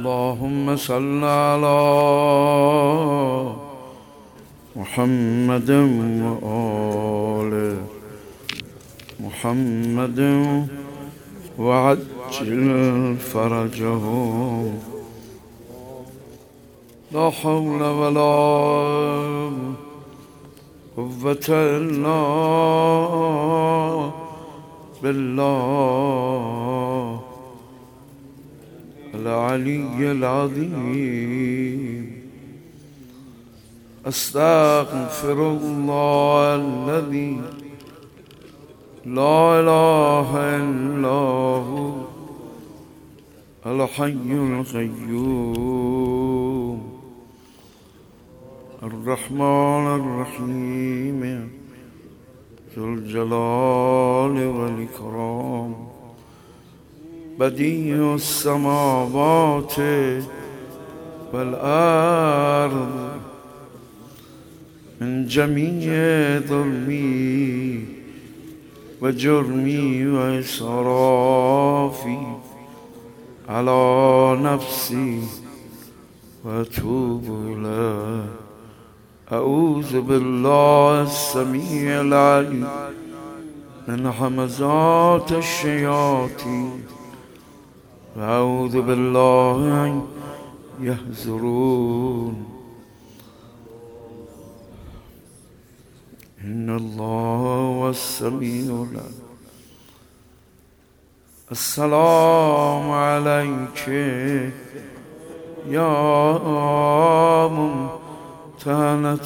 اللهم صل على محمد وآل محمد وعجل فرجهم. لا حول ولا قوة إلا بالله العلي العظيم. أستغفر الله الذي لا إله إلا هو الحي القيوم الرحمن الرحيم ذو الجلال والإكرام بديع السماوات والأرض من جميع ظلمي وجرمي وإسرافي على نفسي وأتوب إليه. أعوذ بالله السميع العليم من همزات الشياطين وأعوذ بالله أن يحضرون. إن الله هو السميع العليم. السلام عليك يا ممتهنة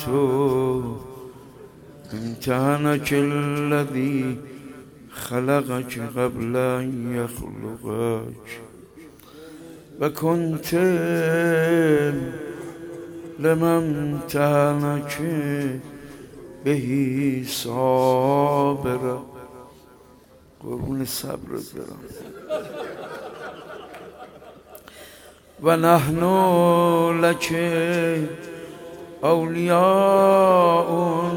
امتهنك الذي خلقك قبل أن يخلقك وكنت لمن امتهنك به صابرا. قربون صبر برم. ونحن لك أولياء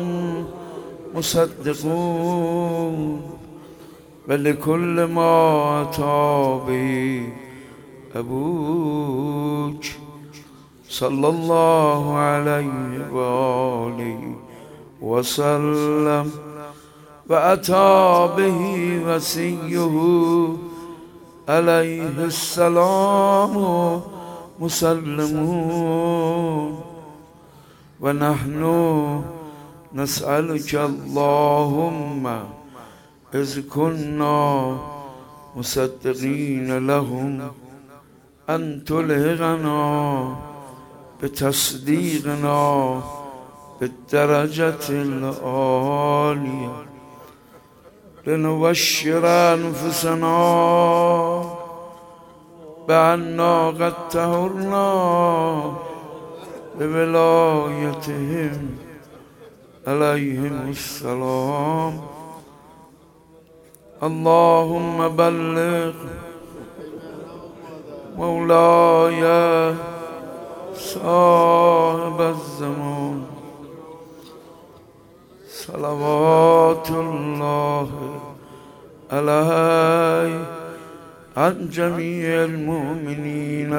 مصدقون ولكل ما أتى به أبوك صلى الله عليه وآله وسلم وأتى به وصيه عليه السلام مسلمون. ونحن نسألك اللهم إذ كنا مصدقين لهم أن تلهغنا بتصديقنا بالدرجة العالية لنبشر أنفسنا بأننا قد طهرنا بولايتهم عليهم السلام. اللهم بلغ مولاي صاحب الزمان صلوات الله عليه عن جميع المؤمنين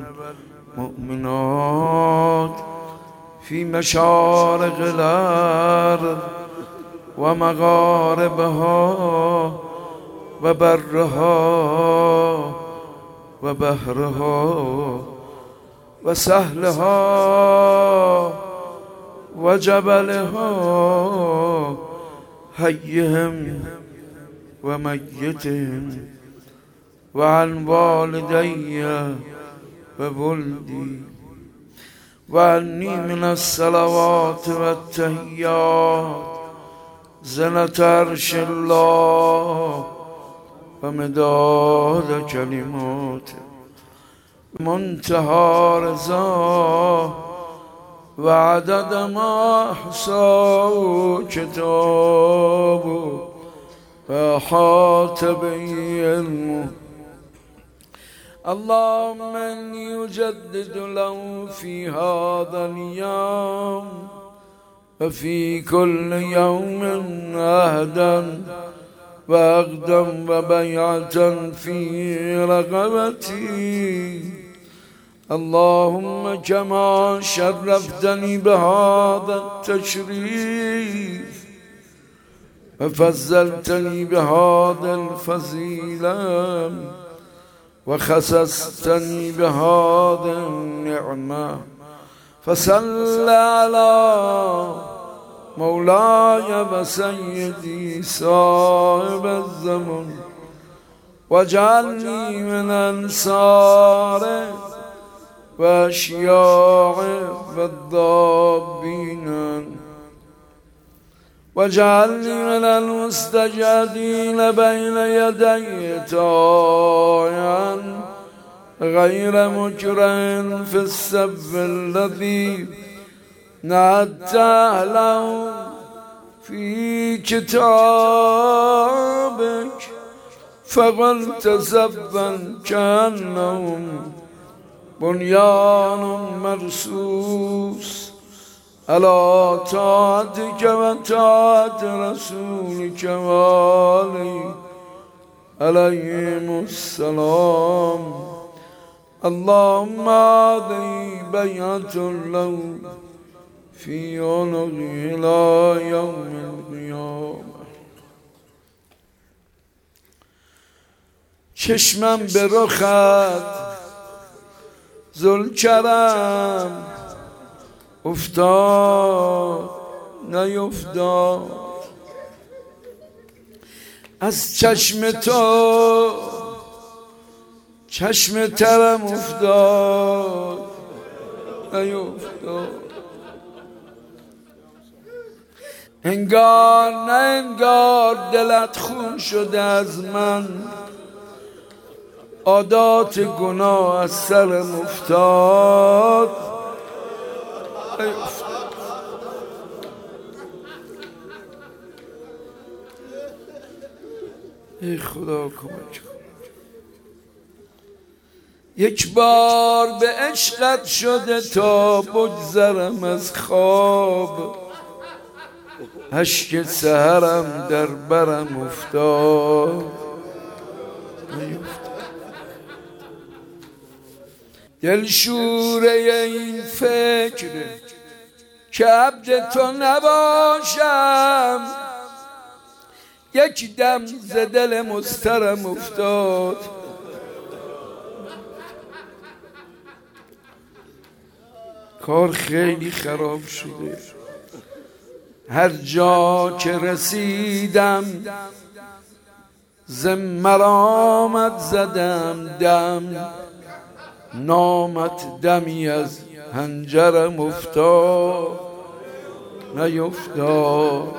والمؤمنات في مشارق الأرض ومغاربها وبرها وبحرها وسهلها وجبلها حيهم وميتهم وعن والدي وولدي وعني من الصلوات والتحيات زنة عرش الله ومداد كلماته منتهى رضاه وعدد ما أحصاه كتابه وأحاط به علمه. اللهم إني أجدد له في هذا اليوم وفي كل يوم عهدا وأقدم وبيعة في رقبتي اللهم كما شرفتني بهذا التشريف وفضلتني بهذا الفضيلة وخصصتني بهذا النعمة فصل على مولاي وسيدي صاحب الزمن واجعلني من أنصاره وأشياعه والضابين واجعلني من المستجدين بين يدي طاعا غير مكره في السب الذي نعت له في كتابك فقلت سبا كأنهم بنيان مرصوص على طاعتك وطاعة رسولك عليهم السلام. اللهم هذه بيعة له في عنقه إلى يوم القيامة. چشمم به رخت ذوالکرم افتاد نیفتاد، از چشم تو چشم ترم افتاد نیفتاد. انگار نه انگار دلت خون شده از من، عادات گناه از سرم افتاد. ای خدا کمک کن. یک بار به عشقت شده تا بگذرم از خواب، اشک سحرم در برم افتاد. دلشوره این فکر که عبد تو نباشم، یک دم ز دل مضطرم افتاد. کار خیلی خراب شده، هر جا که رسیدم ز مرامت زدم دم، نامت دمی از حنجرم افتاد نیفتاد.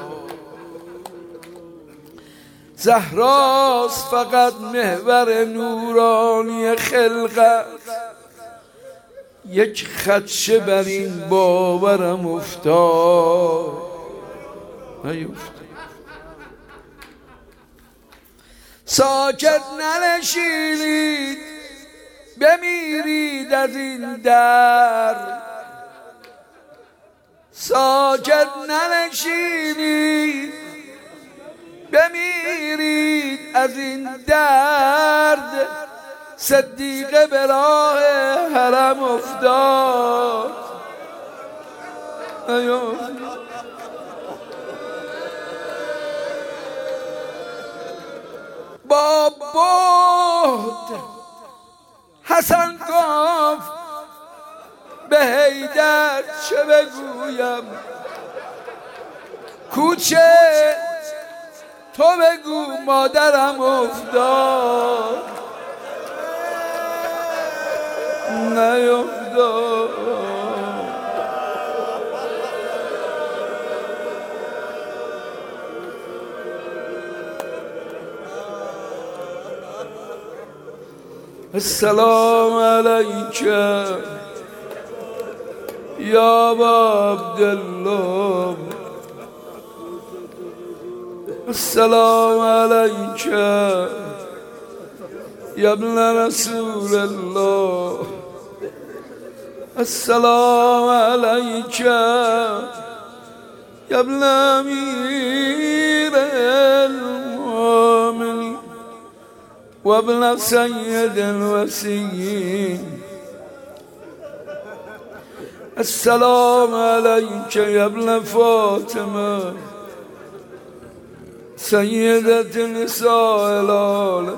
زهراست فقط محور نورانی خلقت، یک خدشه بر این باورم افتاد نیفتاد. ساکت ننشینید بمیرید از این در، ساکت ننشینید بمیرید از این درد. صدیقه به راه حرم افتاد با بود حسن گفت به حیدر چه بگویم، کوچه تو بگو مادرم افتاد نیفتاد. السلام علیک یا ابا عبدالله، السلام علیک یا ابن رسول الله، السلام علیک یا ابن امیر المؤمنین و ابن سید الوصیین السلام عليك يا ابن فاطمة سيدة نساء العالم.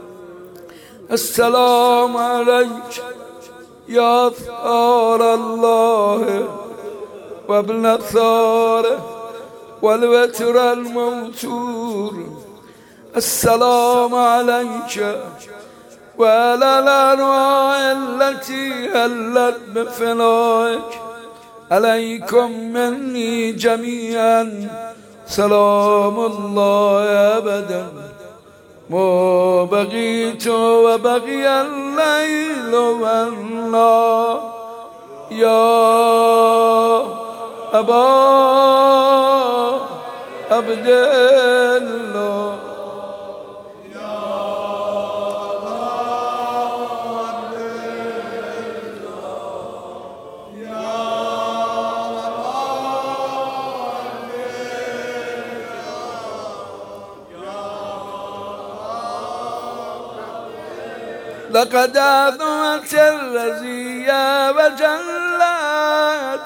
السلام عليك يا ثار الله وابن ثاره والوتر الموتور. السلام عليك وعلى الأرواح التي هلت بفنائك. عليكم مني جميعا سلام الله أبدا ما بقيت وبقي الليل والنهار. يا أبا عبد الله لقد عظمت الرزية وجلت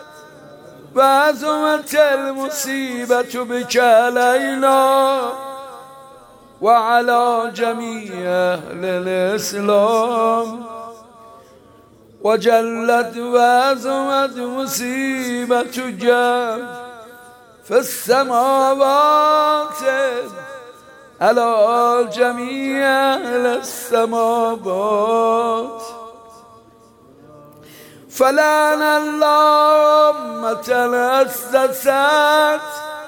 وعظمت المصيبة بك علينا وعلى جميع أهل الإسلام. وجلت وعظمت مصيبتك في السماوات على جميع أهل السماوات. فلعن الله أمة أسست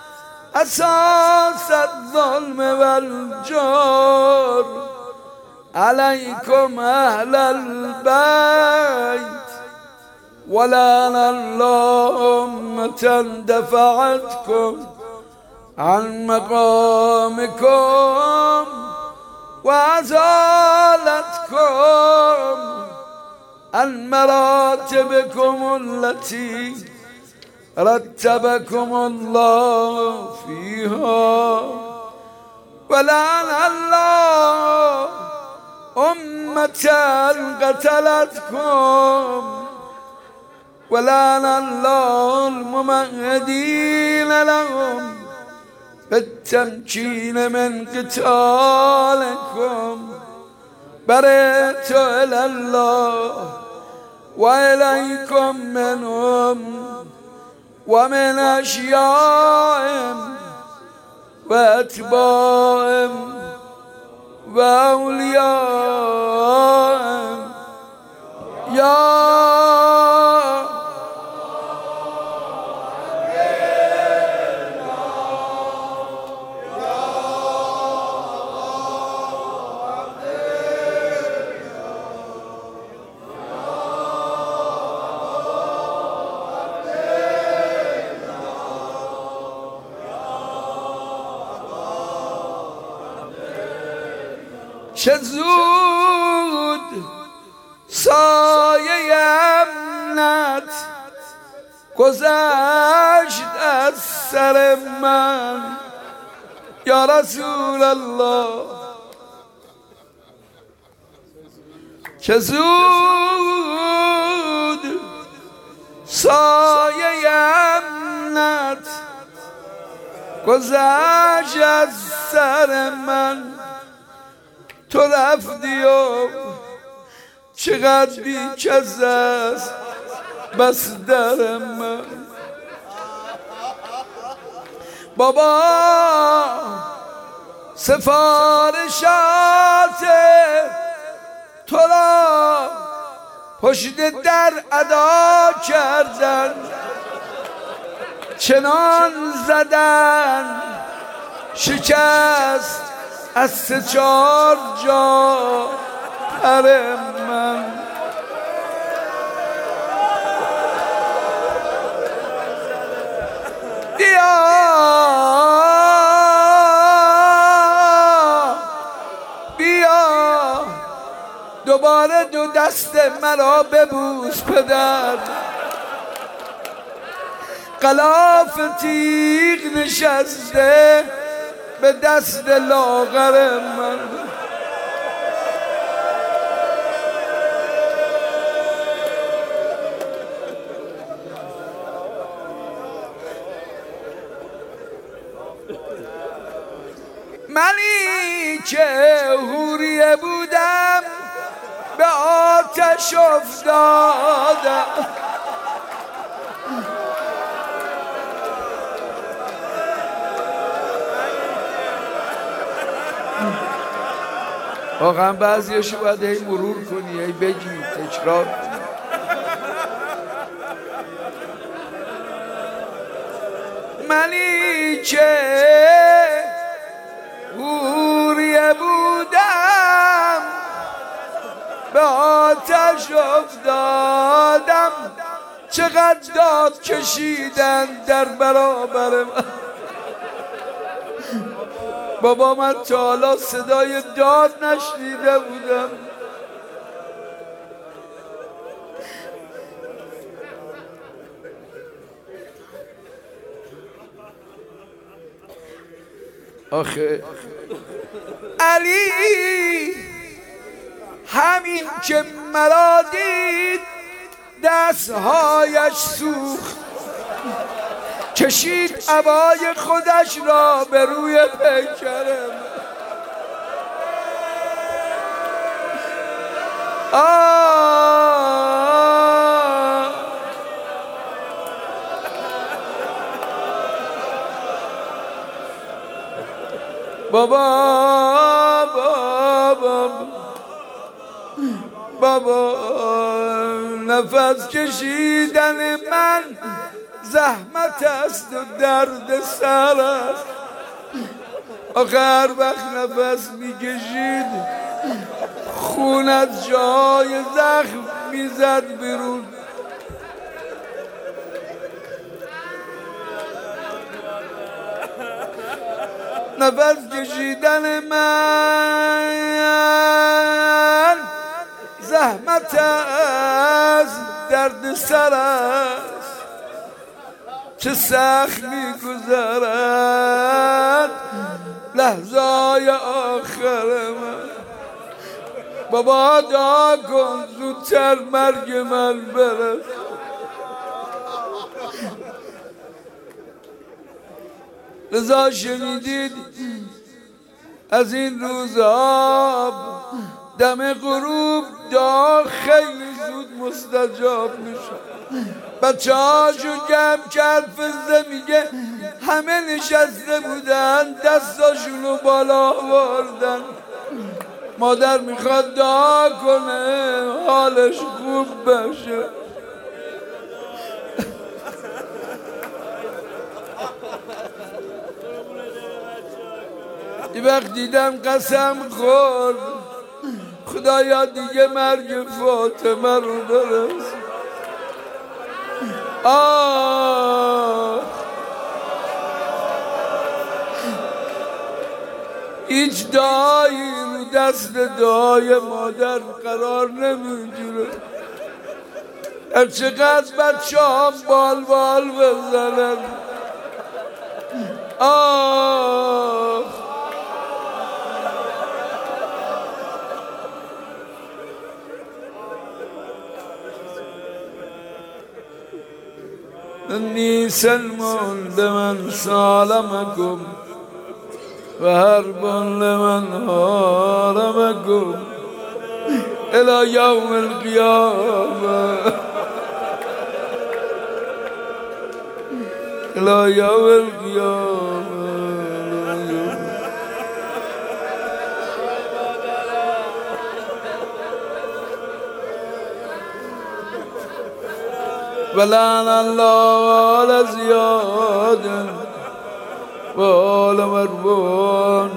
أساس الظلم والجور. عليكم أهل البيت. ولعن الله أمة دفعتكم عن مقامكم وأزالتكم عن مراتبكم التي رتبكم الله فيها. ولعن الله أمة قتلتكم. ولعن الله الممهدين لهم بالتمكين من قتالكم. برئت إلى الله وإليكم منهم ومن أشيائهم وأتباعهم وأوليائهم. يا چه زود سایه امنت گذشت از سر من یا رسول الله. چه زود سایه امنت گذشت از سر من. تو رفتی و چقدر بیکس است بس در من. بابا سفارشات تو را پشت در ادا کردن. چنان زدن شکست از 3-4 جا پر من. بیا بیا دوباره دو دست مرا ببوس پدر. غلاف تیغ نشسته به دست لاغر من. منی که حوریه بودم به آتش افتادم. واقعا بعضیاشو باید هی مرور کنی، هی بگی، تکرار. منی که حوریه بودم به آتش افتادم. چقدر داد کشیدن در برابر من. بابا من تا حالا صدای داد نشنیده بودم. آخه علی همین که مرا دید دستهایش سوخت، کشید عبای خودش را به روی پیکرم. بابا نفس کشیدن من زحمت است و درد سر است. آخر وقت نفس میکشید خون از جای زخم میزد بیرون. نفس کشیدن من زحمت از درد سر است. چه سخت میگذرد لحظای آخر من. بابا دعا کن زودتر مرگ من برس. رضا شنیدید از این روزها دم غروب دعا خیلی زود مستجاب میشه. بچه هاشو جمع کرد، فزه میگه همه نشسته بودن دستاشونو بالا آوردن. مادر میخواد دعا کنه حالش خوب بشه. یه وقت دیدم قسم خورد خدایا دیگه مرگ فاطمه رو برس. هیچ دعایی رو دست دعای مادر قرار نمیگیره. هر چقدر بچه ها بال بزنن. إني سلم لمن سالمكم وحرب لمن هارمكم إلى يوم القيامة. إلى يوم القيامة. ولعن الله آل زياد وآل مروان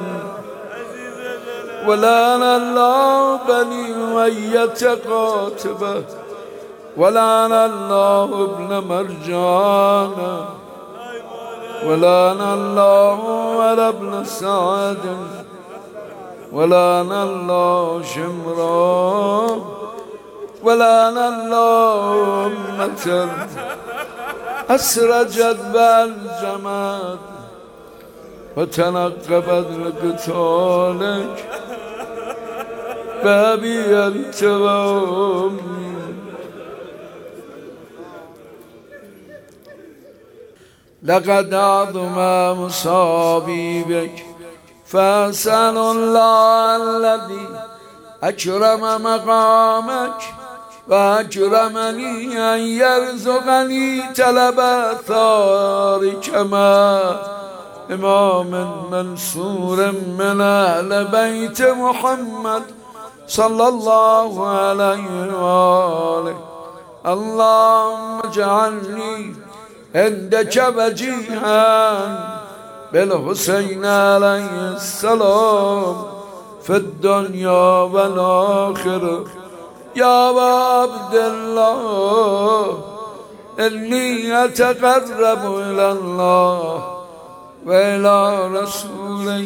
ولعن الله بني أمية قاتبة ولعن الله ابن مرجان ولعن الله على ابن سعد ولعن الله شمرا ولعن الله أمة أسرجت بالجماد وتنقبت لقتالك بابي أنت وأمي. لقد عظم مصابي بك فأسأل الله الذي أكرم مقامك وأكرمني أن يرزقني طلب آثارك مع إمام منصور من أهل بيت محمد صلى الله عليه وآله. اللهم اجعلني عندك وجيها بالحسين عليه السلام في الدنيا والآخرة. يا عبد الله إني أتقرب إلى الله وإلى رسوله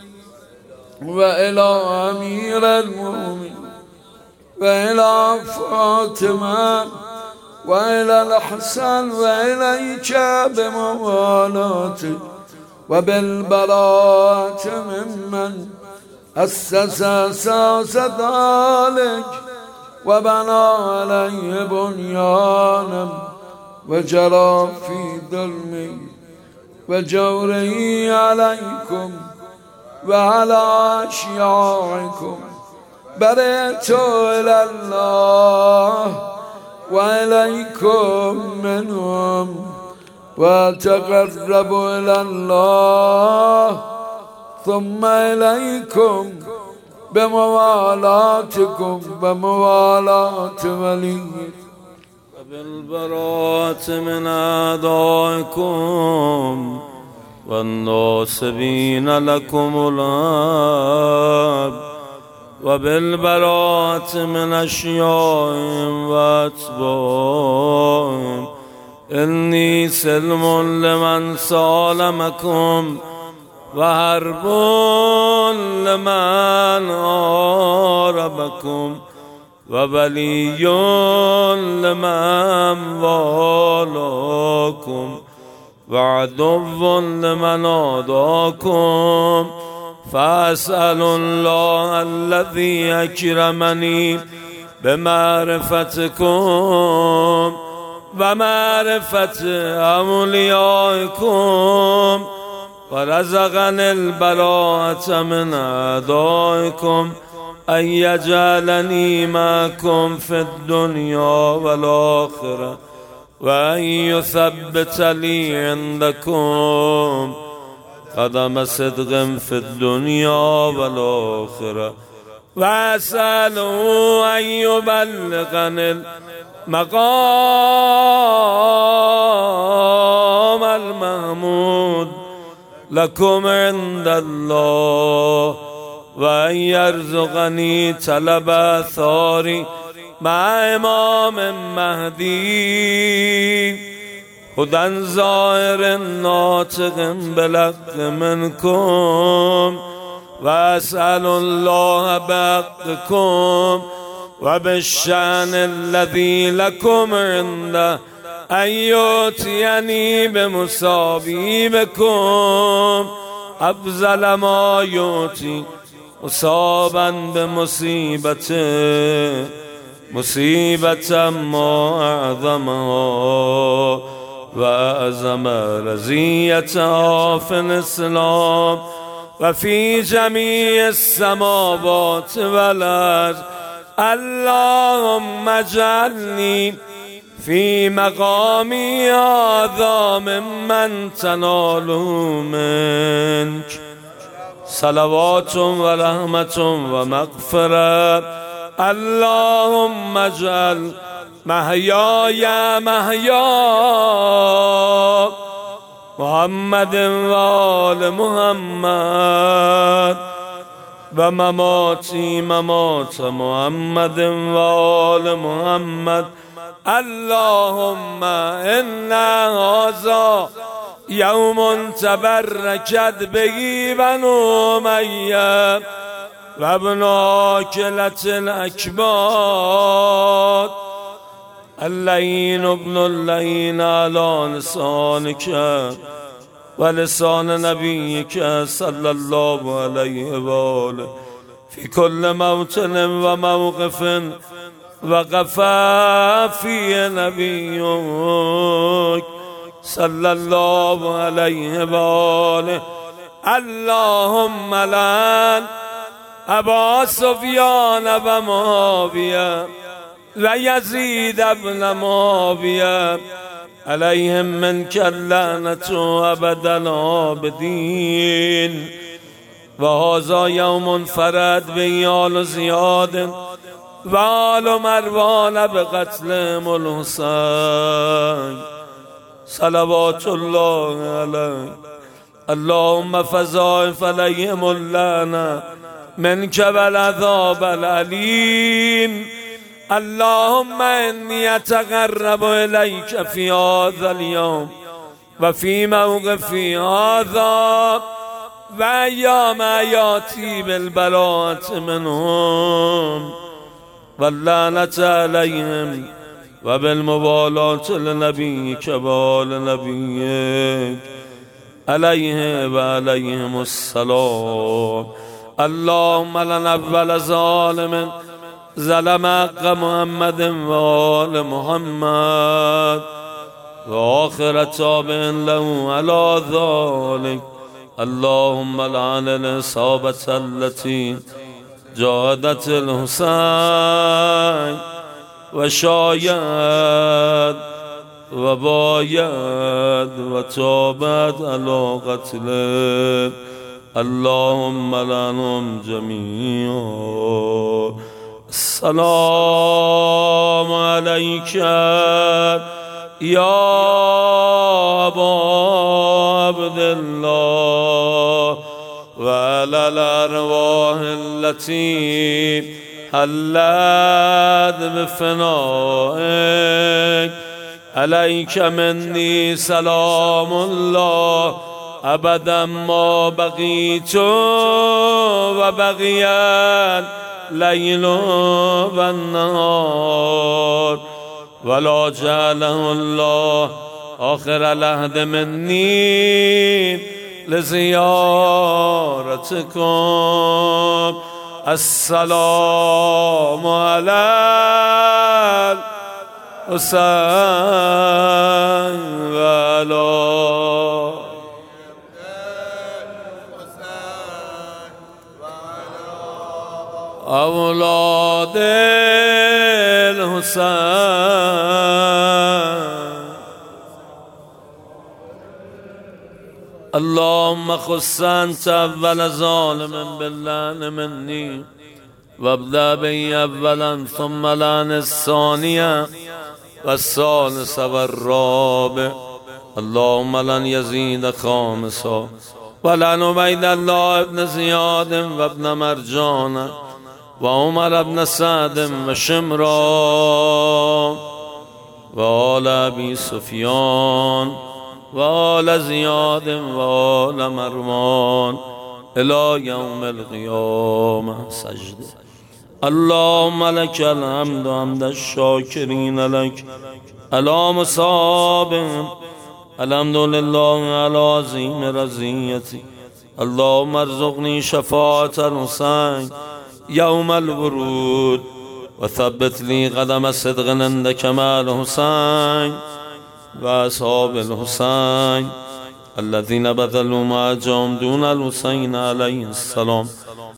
وإلى أمير المؤمنين وإلى فاطمة وإلى الحسن وإليك بموالاتك وبالبراءة ممن أسس أساس ذلك وبنى عليه بنيانا وجرى في ظلمه وجوره عليكم وعلى أشياعكم. برئت إلى الله وإليكم منهم وأتقرب إلى الله ثم إليكم بموالاتكم وموالاة وليكم وبالبراءة من أعدائكم والناصبين لكم الأرض وبالبراءة من أشيائهم وأتباعهم. إني سلم لمن سالمكم وحرب لمن حاربكم وولي لمن والاكم وعدو لمن عاداكم. فأسأل الله الذي أكرمني بمعرفتكم ومعرفة أوليائكم ورزقني البراءة من أعدائكم أن يجعلني معكم في الدنيا والآخرة وأن يثبت لي عندكم قدم صدق في الدنيا والآخرة. وأسأله أن يبلغني المقام المحمود لكم عند الله وأن يرزقني طلب آثاري مع إمام مهدي هدى ظاهر ناطق بالحق منكم. وأسأل الله بحقكم وبالشأن الذي لكم عنده أن يؤتيني بمصابيبكم أفضل ما يؤتي مصابا بمصيبته مصيبة ما أعظمها وأعظم رزيتها في الإسلام وفي جميع السماوات والأرض. اللهم اجعلني في مقامي هذا ممن تناله منك صلوات ورحمة ومغفرة. اللهم اجعل محياي محيا محمد وآل محمد ومماتي ممات محمد وآل محمد. اللهم إنا هذا يوم تبركت به بنو أمية وابن عاقلة الأكباد اللين ابن اللين على لسانك ولسان نبيك صلى الله عليه وآله في كل موطن وموقف وقف فيه نبيك صلى الله عليه وآله اللهم لعن ابا سفیان و معاویه و یزید ابن معاویه علیهم منک اللعنة ابد الآبدین و هذا یوم فرد به آل زیاد و آل مروان بقتلهم الحسین صلوات الله علیه. اللهم فضاعف علیهم اللعنة منك والعذاب العلیم. اللهم انی اتقرب الیک فی هذا اليوم و فی موقفی هذا و ایام حیاتی بالبراءة منهم واللعنة علیهم و بالموالاة لنبیک و آل نبیک علیه و علیهم السلام. اللهم لن اول ظالم ظلم حق محمد و آل محمد و آخر تابع له على ذلك. اللهم لعن العصابة التي جاهدت الحسين و شاید و باید و تابت علی قتله. اللهم لعنهم جميعا. السلام علیک یا ابا عبدالله و علی الارواح التي حلت بفنائک. علیک منی سلام الله ابدا ما بقیت و بقیت لیل و النهار ولا جعله الله آخر العهد منی لزیارتکم. السلام علی الحسین و علی اولاد الحسین. اللهم خص انت اول ظالم باللعن منی وابدأ بی اولا ثم لعن الثانیه و الثالث و الرابع. اللهم لن یزید خامسا و لن عبید الله ابن زیاد و ابن مرجان و عمر ابن سعد و شمران و آل ابی سفیان و آل زیاد و آل مروان الى یوم القیامه. سجده. اللهم لك الحمد حمد الشاکرین لك على مصابهم. الحمد لله على عظیم رضیتی. اللهم ارزقنی شفاعة الحسین یوم الورود و ثبت لی قدم صدق عندك مع الحسین و اصحاب الحسین الذين بذلوا ما جام دون الحسین علیه السلام.